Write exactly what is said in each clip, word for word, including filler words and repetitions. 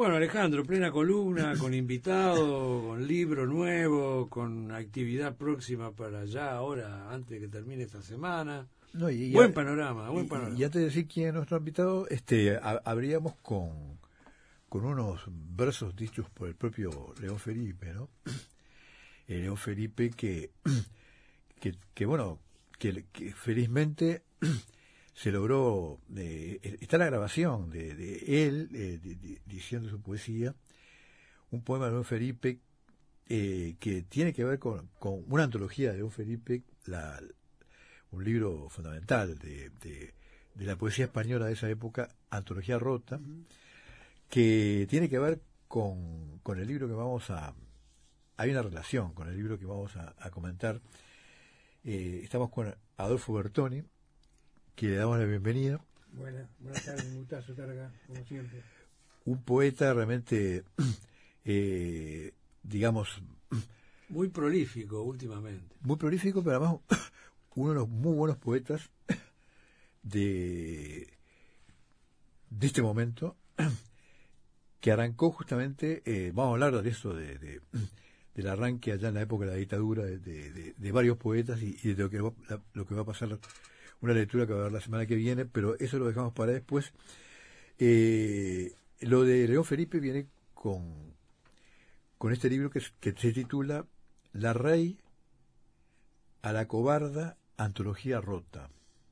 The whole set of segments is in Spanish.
Bueno, Alejandro, plena columna, con invitado, con libro nuevo, con actividad próxima para ya, ahora, antes de que termine esta semana. No, y, y, buen panorama, buen y, panorama. Y antes de decir quién es nuestro invitado, este, a, abríamos con, con unos versos dichos por el propio León Felipe, ¿no? El León Felipe que, que, que bueno, que, que felizmente se logró, eh, está la grabación de, de él eh, de, de, diciendo su poesía, un poema de León Felipe eh, que tiene que ver con, con una antología de León Felipe, la, un libro fundamental de, de, de la poesía española de esa época, Antología Rota, uh-huh. que tiene que ver con, con el libro que vamos a... Hay una relación con el libro que vamos a, a comentar. Eh, estamos con Adolfo Bertoni, que le damos la bienvenida. Buenas, buenas tardes, un gustazo estar acá, como siempre. Un poeta realmente, eh, digamos... Muy prolífico últimamente. Muy prolífico, pero además uno de los muy buenos poetas de, de este momento, que arrancó justamente, eh, vamos a hablar de eso, de, de, del arranque allá en la época de la dictadura, de, de, de varios poetas y, y de lo que, va, la, lo que va a pasar, una lectura que va a haber la semana que viene, pero eso lo dejamos para después. Eh, lo de León Felipe viene con, con este libro que, que se titula La Rey a la Cobarda, Antología Rota.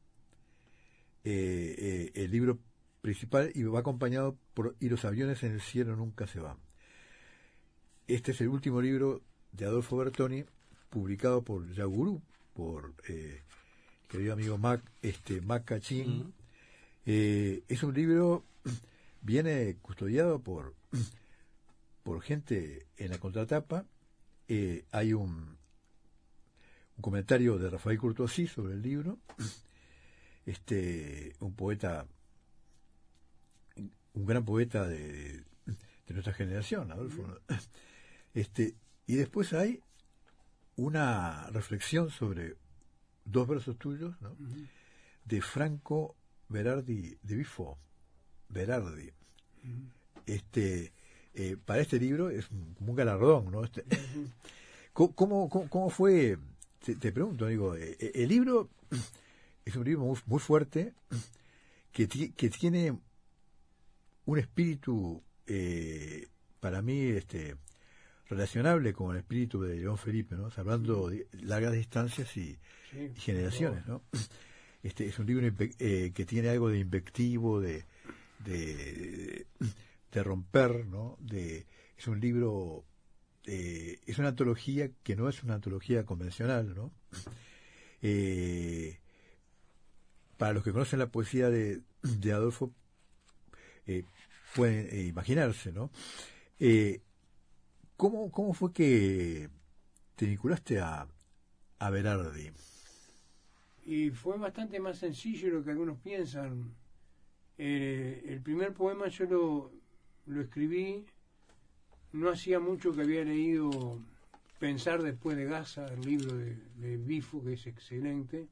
Eh, eh, el libro principal y va acompañado por Y los aviones en el cielo nunca se van. Este es el último libro de Adolfo Bertoni, publicado por Yagurú, por eh, querido amigo Mac, este, Mac Cachín. Uh-huh. Eh, es un libro, viene custodiado por, por gente en la contratapa. Eh, hay un, un comentario de Rafael Courtoisí sobre el libro, este, un poeta, un gran poeta de, de nuestra generación, Adolfo. ¿No? Este, y después hay una reflexión sobre dos versos tuyos, ¿no? Uh-huh. De Franco Berardi de Bifo, Berardi. Uh-huh. Este, eh, para este libro es un, como un galardón, ¿no? Este, uh-huh. ¿cómo, cómo, ¿Cómo fue? Te, te pregunto, digo, eh, el libro es un libro muy, muy fuerte que, ti, que tiene un espíritu, eh, para mí, este, relacionable con el espíritu de León Felipe, ¿no? O sea, hablando de largas distancias y, sí, y generaciones, ¿no? Este es un libro eh, que tiene algo de invectivo, de, de, de romper, ¿no? De, es un libro, eh, es una antología que no es una antología convencional, ¿no? Eh, para los que conocen la poesía de, de Adolfo, eh, pueden eh, imaginarse, ¿no? Eh, ¿cómo, ¿Cómo fue que te vinculaste a, a Berardi? Y fue bastante más sencillo de lo que algunos piensan. Eh, el primer poema yo lo, lo escribí, no hacía mucho que había leído Pensar después de Gaza, el libro de, de Bifo, que es excelente,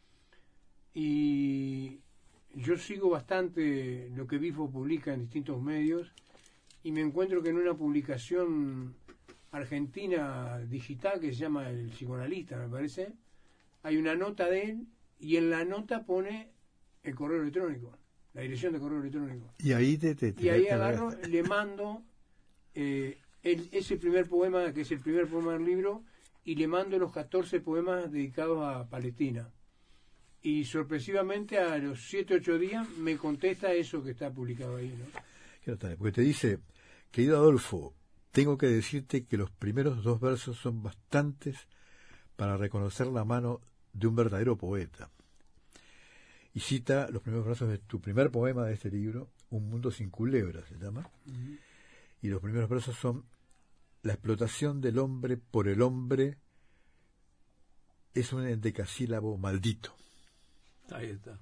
y yo sigo bastante lo que Bifo publica en distintos medios, y me encuentro que en una publicación argentina digital que se llama El Psicoanalista, me parece, hay una nota de él y en la nota pone el correo electrónico, la dirección de correo electrónico. Y ahí te, te, te y ahí te agarro, te... le mando eh, el, ese primer poema, que es el primer poema del libro, y le mando los catorce poemas dedicados a Palestina. Y sorpresivamente a los siete ocho días me contesta eso que está publicado ahí, ¿no? Porque te dice, querido Adolfo, tengo que decirte que los primeros dos versos son bastantes para reconocer la mano de un verdadero poeta. Y cita los primeros versos de tu primer poema de este libro, Un mundo sin culebras, se llama. Uh-huh. Y los primeros versos son: la explotación del hombre por el hombre es un endecasílabo maldito. Ahí está.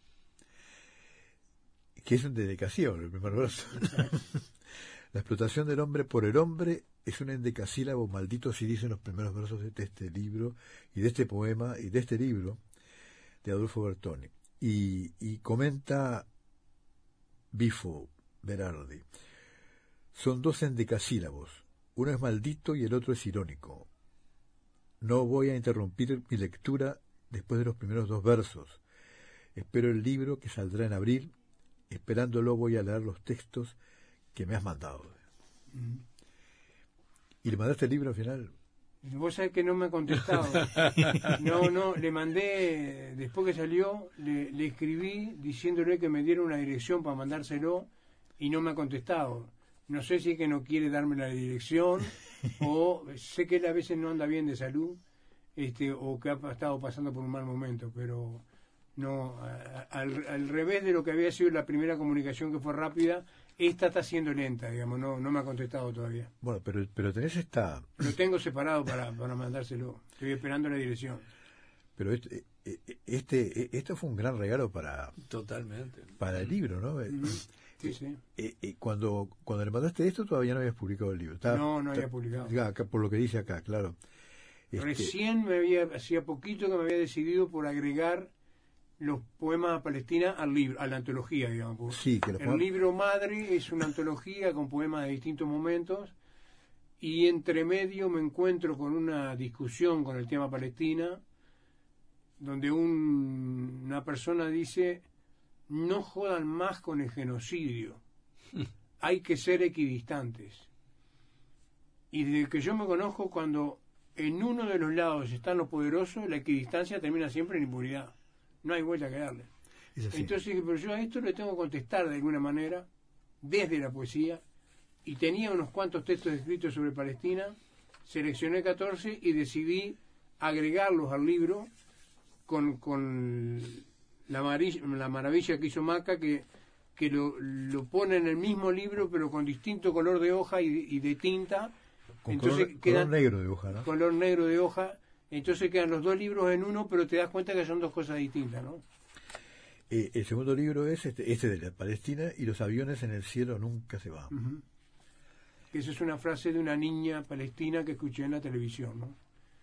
Que es un endecasílabo, el primer verso. La explotación del hombre por el hombre es un endecasílabo maldito, si dicen los primeros versos de este libro, y de este poema, y de este libro, de Adolfo Bertoni. Y, y comenta Bifo Berardi: son dos endecasílabos. Uno es maldito y el otro es irónico. No voy a interrumpir mi lectura después de los primeros dos versos. Espero el libro que saldrá en abril. Esperándolo voy a leer los textos que me has mandado. Mm. ¿Y le mandaste el libro al final? Vos sabés que no me ha contestado. No, no, le mandé, después que salió, le, le escribí diciéndole que me diera una dirección para mandárselo y no me ha contestado. No sé si es que no quiere darme la dirección o sé que él a veces no anda bien de salud, este, o que ha estado pasando por un mal momento, pero no, a, al, al revés de lo que había sido la primera comunicación, que fue rápida, esta está siendo lenta, digamos, no, no me ha contestado todavía. Bueno, pero, pero tenés esta... Lo tengo separado para, para mandárselo, estoy esperando la dirección. Pero este, este, esto fue un gran regalo para... Totalmente. Para el libro, ¿no? Mm-hmm. Sí, sí. Eh, eh, cuando, cuando le mandaste esto todavía no habías publicado el libro. Estaba, no, no había publicado. Acá, por lo que dice acá, claro. Este... Recién me había, hacía poquito que me había decidido por agregar los poemas a Palestina al libro, a la antología, digamos. Sí, que el poemas... libro madre es una antología con poemas de distintos momentos y entre medio me encuentro con una discusión con el tema Palestina donde un, una persona dice: no jodan más con el genocidio, hay que ser equidistantes. Y desde que yo me conozco, cuando en uno de los lados están los poderosos, la equidistancia termina siempre en impunidad. No hay vuelta que darle. Entonces, pero yo a esto le tengo que contestar de alguna manera, desde la poesía, y tenía unos cuantos textos escritos sobre Palestina, seleccioné catorce y decidí agregarlos al libro con, con la, la maravilla que hizo Maca, que, que lo, lo pone en el mismo libro, pero con distinto color de hoja y, y de tinta. Con Entonces color, quedan, color negro de hoja, ¿no? Color negro de hoja. Entonces quedan los dos libros en uno, pero te das cuenta que son dos cosas distintas, ¿no? Eh, el segundo libro es este, este de la Palestina, y los aviones en el cielo nunca se van. Uh-huh. Esa es una frase de una niña palestina que escuché en la televisión, ¿no?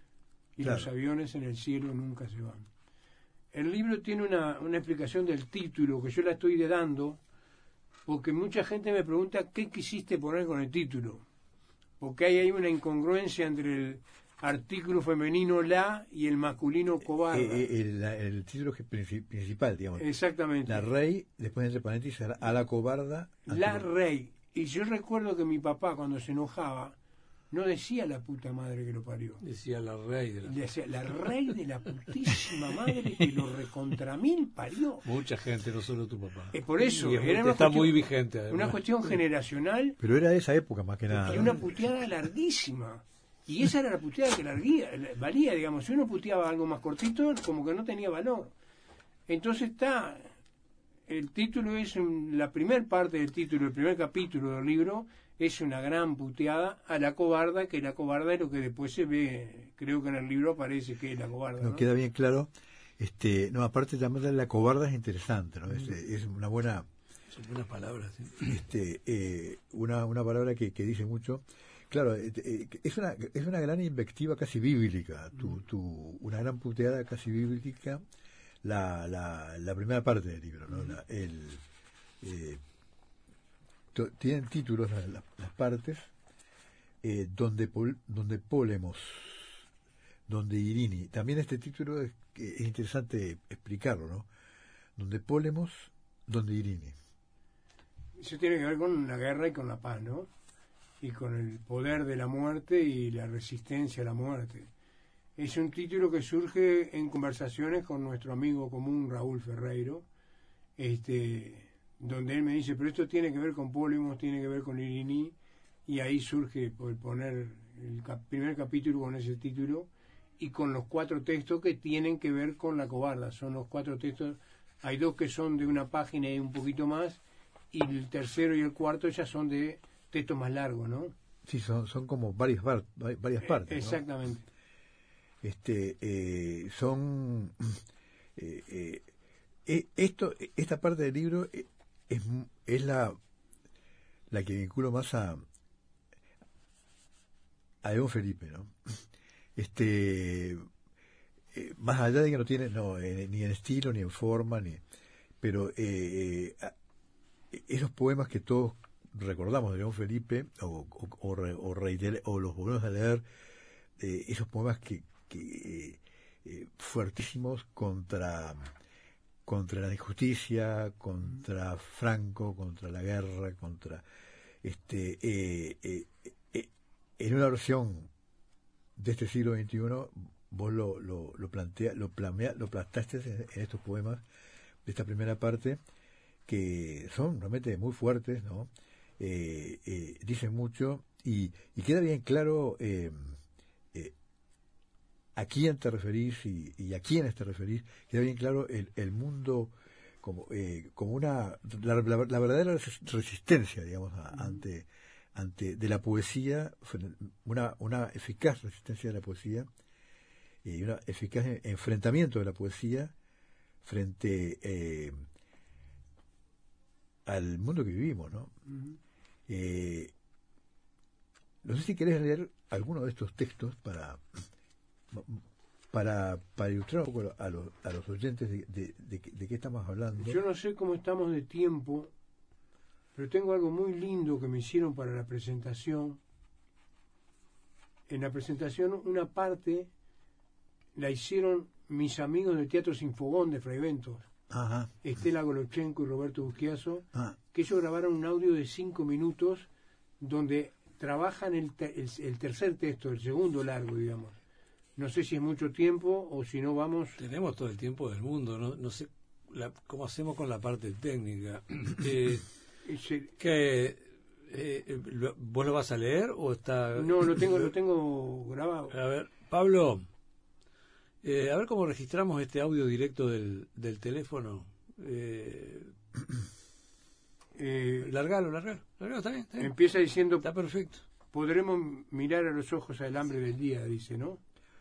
Y claro. Los aviones en el cielo nunca se van. El libro tiene una, una explicación del título que yo la estoy dando, porque mucha gente me pregunta qué quisiste poner con el título, porque hay ahí una incongruencia entre el artículo femenino la y el masculino cobarda. Eh, eh, el, el título principal, digamos. Exactamente. La rey, después entre paréntesis, a la cobarda. La rey. Y yo recuerdo que mi papá, cuando se enojaba, no decía la puta madre que lo parió. Decía la rey de la... Decía la rey de la putísima madre que lo recontra mil parió. Mucha gente, no solo tu papá. Es por eso. Y es, era una está cuestión, muy vigente. Además. Una cuestión generacional. Pero era de esa época más que nada. Y una puteada larguísima. Y esa era la puteada que larguía, valía, digamos. Si uno puteaba algo más cortito, como que no tenía valor. Entonces está... El título es... Un, la primer parte del título, el primer capítulo del libro, es una gran puteada a la cobarda, que la cobarda es lo que después se ve, creo que en el libro aparece que es la cobarda. No, ¿no? Queda bien claro. Este, no, aparte también la cobarda es interesante, ¿no? Mm. Es, es una buena... Son buenas palabras, ¿sí? Este, eh, una, una palabra que, que dice mucho. Claro, eh, eh, es una es una gran invectiva casi bíblica, tu, tu, una gran puteada casi bíblica, la, la, la primera parte del libro, ¿no? La, el, eh, to, tienen títulos las, las partes, eh, donde pol, donde Pólemos, donde Irini. También este título es, es interesante explicarlo, ¿no? Donde Pólemos, donde Irini. Eso tiene que ver con la guerra y con la paz, ¿no? Y con el poder de la muerte y la resistencia a la muerte. Es un título que surge en conversaciones con nuestro amigo común Raúl Ferreiro, este, donde él me dice, pero esto tiene que ver con Pólemos, tiene que ver con Irini, y ahí surge por poner el cap- primer capítulo con ese título, y con los cuatro textos que tienen que ver con la cobarda. Son los cuatro textos, hay dos que son de una página y un poquito más, y el tercero y el cuarto ya son de textos más largos, ¿no? Sí, son son como varias bar, varias partes. Exactamente. ¿No? Este, eh, son eh, eh, esto, esta parte del libro es, es la la que vinculo más a a León Felipe, ¿no? Este, eh, más allá de que no tiene, no, eh, ni en estilo ni en forma, ni, pero eh, eh, esos poemas que todos recordamos de León Felipe o, o, o, re, o, reiter, o los volvemos a leer eh, esos poemas que, que eh, fuertísimos contra contra la injusticia, contra Franco, contra la guerra, contra este eh, eh, eh, en una versión de este siglo veintiuno vos lo lo lo plantea, lo plantea, lo plantaste en, en estos poemas de esta primera parte, que son realmente muy fuertes, ¿no? Eh, eh, dicen mucho y, y queda bien claro eh, eh, a quién te referís y, y a quiénes te referís. Queda bien claro el, el mundo como eh, como una la, la, la verdadera resistencia, digamos, a, ante ante de la poesía, una una eficaz resistencia de la poesía y una eficaz enfrentamiento de la poesía frente eh, al mundo que vivimos, ¿no? Uh-huh. Eh, no sé si querés leer alguno de estos textos para para para ilustrar un poco a los, a los oyentes de, de, de, de qué estamos hablando. Yo no sé cómo estamos de tiempo, pero tengo algo muy lindo que me hicieron para la presentación. En la presentación una parte la hicieron mis amigos del Teatro Sinfogón de Fray Ventos. Ajá. Estela Golochenko y Roberto Busquiazo, ah. que ellos grabaron un audio de cinco minutos donde trabajan el, te, el, el tercer texto, el segundo largo, digamos. No sé si es mucho tiempo o si no vamos... Tenemos todo el tiempo del mundo, no, no sé la, cómo hacemos con la parte técnica. eh, Ese, que, eh, ¿Vos lo vas a leer o está...? No, lo tengo, lo tengo grabado. A ver, Pablo... Eh, a ver cómo registramos este audio directo del, del teléfono. Eh, eh, largalo, largalo, largalo, está bien, está bien. Empieza diciendo... Está perfecto. Podremos mirar a los ojos al hambre del día, dice, ¿no?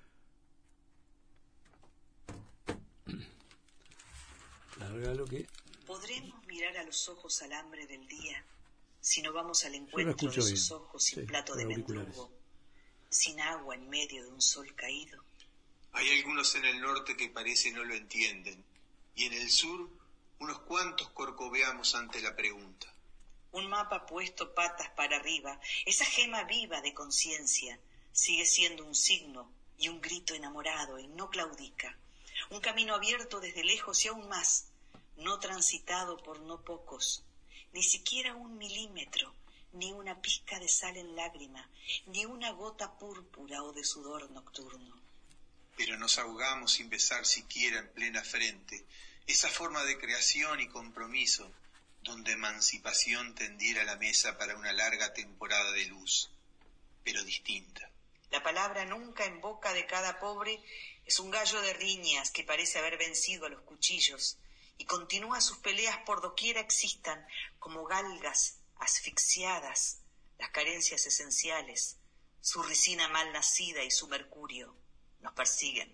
Largalo que... Podremos mirar a los ojos al hambre del día si no vamos al encuentro de sus bien. ojos sin sí, plato de mendrugo, sin agua en medio de un sol caído. Hay algunos en el norte que parece no lo entienden, y en el sur unos cuantos corcoveamos ante la pregunta. Un mapa puesto patas para arriba, esa gema viva de conciencia, sigue siendo un signo y un grito enamorado y no claudica. Un camino abierto desde lejos y aún más, no transitado por no pocos, ni siquiera un milímetro, ni una pizca de sal en lágrima, ni una gota púrpura o de sudor nocturno. Pero nos ahogamos sin besar siquiera en plena frente esa forma de creación y compromiso donde emancipación tendiera la mesa para una larga temporada de luz, pero distinta. La palabra nunca en boca de cada pobre es un gallo de riñas que parece haber vencido a los cuchillos y continúa sus peleas por doquiera existan como galgas asfixiadas, las carencias esenciales, su ricina mal nacida y su mercurio. Nos persiguen.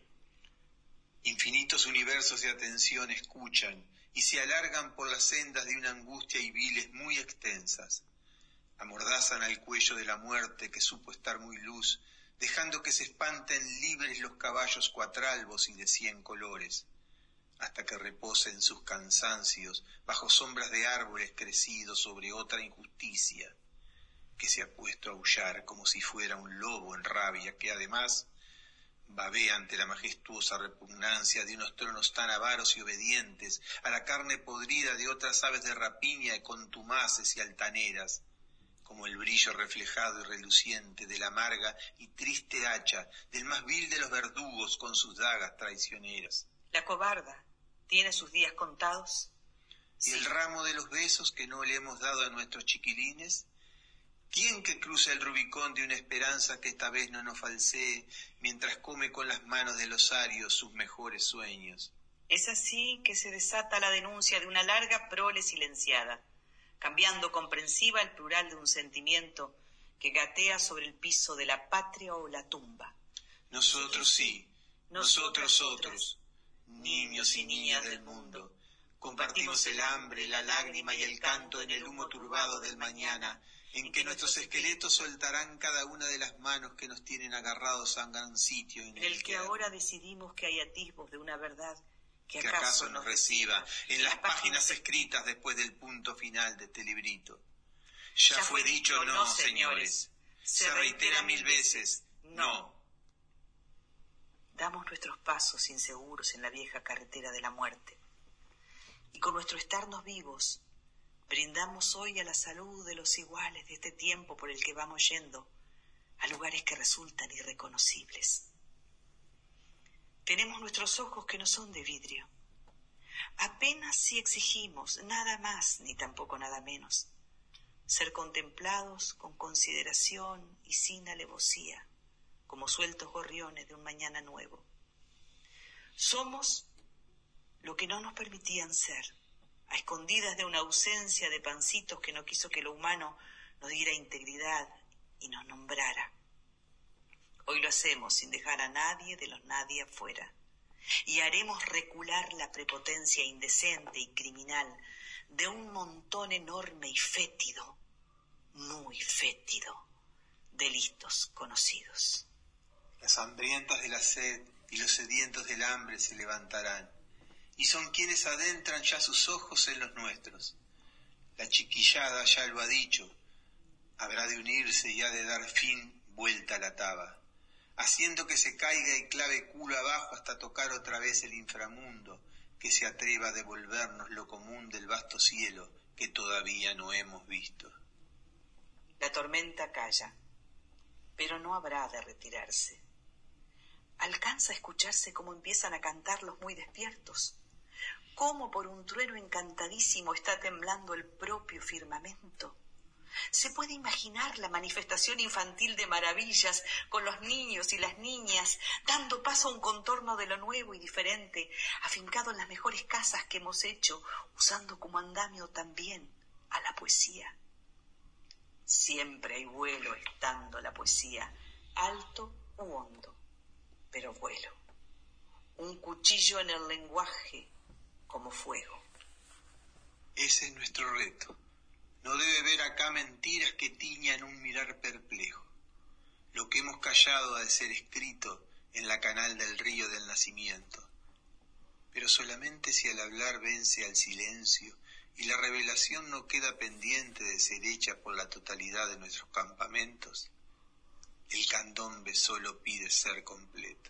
Infinitos universos de atención escuchan y se alargan por las sendas de una angustia y viles muy extensas. Amordazan al cuello de la muerte que supo estar muy luz, dejando que se espanten libres los caballos cuatralbos y de cien colores, hasta que reposen sus cansancios bajo sombras de árboles crecidos sobre otra injusticia, que se ha puesto a aullar como si fuera un lobo en rabia, que además babea ante la majestuosa repugnancia de unos tronos tan avaros y obedientes a la carne podrida de otras aves de rapiña y contumaces y altaneras, como el brillo reflejado y reluciente de la amarga y triste hacha del más vil de los verdugos con sus dagas traicioneras. La cobarda tiene sus días contados. ¿Y el ramo de los besos que no le hemos dado a nuestros chiquilines? ¿Quién que cruza el Rubicón de una esperanza que esta vez no nos falsee, mientras come con las manos del osario sus mejores sueños? Es así que se desata la denuncia de una larga prole silenciada, cambiando comprensiva el plural de un sentimiento que gatea sobre el piso de la patria o la tumba. Nosotros sí, nosotros otros, niños y niñas del mundo, compartimos el hambre, la lágrima y el canto en el humo turbado del mañana, en que nuestros esqueletos soltarán cada una de las manos que nos tienen agarrados a un gran sitio en, en el que ahora decidimos que hay atisbos de una verdad que, que acaso, acaso nos reciba en las páginas escritas después del punto final de este librito. Ya fue dicho no, señores. Se reitera mil veces, no. Damos nuestros pasos inseguros en la vieja carretera de la muerte. Y con nuestro estarnos vivos, brindamos hoy a la salud de los iguales de este tiempo por el que vamos yendo a lugares que resultan irreconocibles. Tenemos nuestros ojos que no son de vidrio. Apenas si exigimos nada más ni tampoco nada menos. Ser contemplados con consideración y sin alevosía, como sueltos gorriones de un mañana nuevo. Somos lo que no nos permitían ser, a escondidas de una ausencia de pancitos que no quiso que lo humano nos diera integridad y nos nombrara. Hoy lo hacemos sin dejar a nadie de los nadie afuera, y haremos recular la prepotencia indecente y criminal de un montón enorme y fétido, muy fétido, de listos conocidos. Las hambrientas de la sed y los sedientos del hambre se levantarán, y son quienes adentran ya sus ojos en los nuestros. La chiquillada ya lo ha dicho, habrá de unirse y ha de dar fin vuelta a la taba, haciendo que se caiga y clave culo abajo hasta tocar otra vez el inframundo, que se atreva a devolvernos lo común del vasto cielo que todavía no hemos visto. La tormenta calla, pero no habrá de retirarse. Alcanza a escucharse cómo empiezan a cantar los muy despiertos, cómo por un trueno encantadísimo está temblando el propio firmamento. Se puede imaginar la manifestación infantil de maravillas con los niños y las niñas, dando paso a un contorno de lo nuevo y diferente, afincado en las mejores casas que hemos hecho, usando como andamio también a la poesía. Siempre hay vuelo estando la poesía, alto u hondo, pero vuelo. Un cuchillo en el lenguaje como fuego. Ese es nuestro reto. No debe ver acá mentiras que tiñan un mirar perplejo. Lo que hemos callado ha de ser escrito en la canal del río del nacimiento. Pero solamente si al hablar vence al silencio y la revelación no queda pendiente de ser hecha por la totalidad de nuestros campamentos, el candombe solo pide ser completo.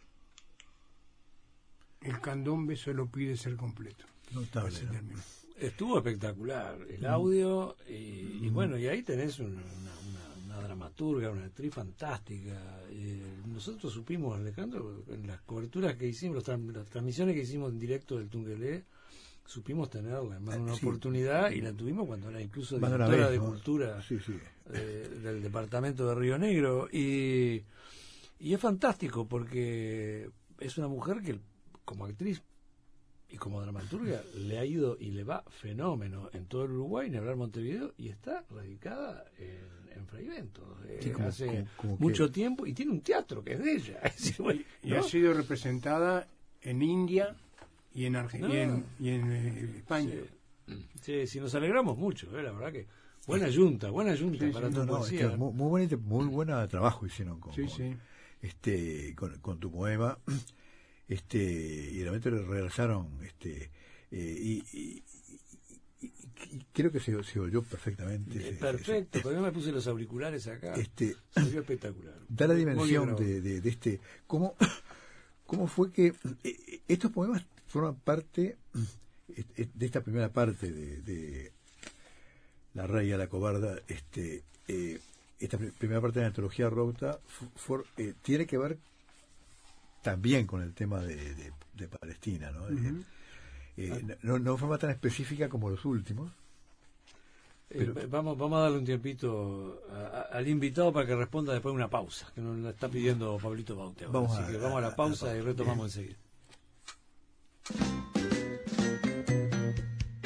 El candombe solo pide ser completo. Notable, ¿no? Estuvo espectacular el audio y, y bueno, y ahí tenés una, una, una dramaturga, una actriz fantástica. Eh, nosotros supimos, Alejandro, en las coberturas que hicimos, las, tra las transmisiones que hicimos en directo del Tungelé, supimos tenerla en más de una sí. oportunidad, y la tuvimos cuando era incluso directora vez, de ¿no? Cultura sí, sí. Eh, del departamento de Río Negro, y, y es fantástico porque es una mujer que como actriz y como dramaturga le ha ido y le va fenómeno en todo el Uruguay, ni hablar Montevideo, y está radicada en, en Fraiventos eh, sí, como, hace como, como mucho que... tiempo, y tiene un teatro que es de ella. Y, y ha sido representada en India y en Argentina no. y en, y en eh, España. Sí. Sí, sí, nos alegramos mucho, eh, la verdad que buena yunta, buena yunta sí, para sí, tu no, poesía. No, es que muy, muy buen muy buena trabajo hicieron con, sí, con, sí. este con, con tu poema. Este, y realmente lo realizaron, este, eh, y, y, y, y creo que se, se oyó perfectamente. Eh, perfecto, pero yo me puse los auriculares acá. Este, se oyó espectacular. Da la dimensión de, de, de este, cómo, cómo fue que eh, estos poemas forman parte eh, de esta primera parte de, de La Raya, la Cobarda, este, eh, esta pr primera parte de la antología Rauta for, eh, tiene que ver también con el tema de, de, de Palestina, ¿no? Uh-huh. eh, no, no de forma tan específica como los últimos. Pero... Eh, vamos, vamos a darle un tiempito a, a, al invitado para que responda después de una pausa, que nos la está pidiendo Pablito Baute. Vamos Así a, que vamos a la pausa a, a, a, y retomamos bien.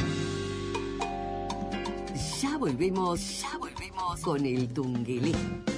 enseguida. Ya volvemos, ya volvemos con el Tungelé.